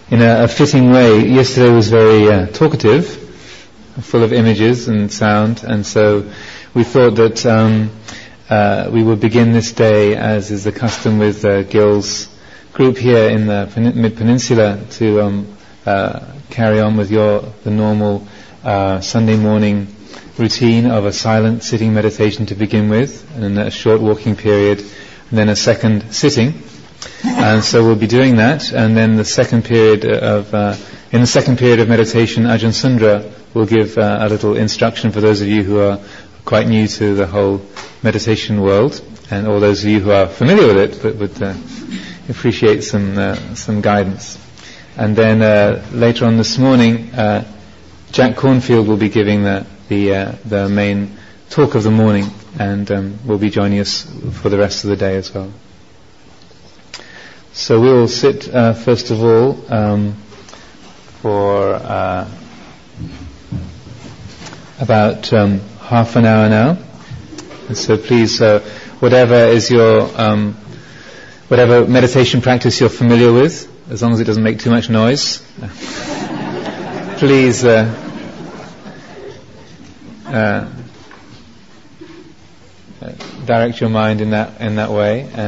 in a fitting way. Yesterday was very talkative, full of images and sound, and so we thought that we would begin this day, as is the custom with Gil's group here in the Mid-Peninsula, to carry on with the normal Sunday morning routine of a silent sitting meditation to begin with, and then a short walking period, and then a second sitting. And so we'll be doing that, and then in the second period of meditation, Ajahn Sundra will give a little instruction for those of you who are quite new to the whole meditation world, and all those of you who are familiar with it but would appreciate some guidance. And then later on this morning, Jack Cornfield will be giving the main talk of the morning, and will be joining us for the rest of the day as well. So we will sit first of all for about half an hour now. And so please, whatever is your whatever meditation practice you're familiar with, as long as it doesn't make too much noise, please direct your mind in that way.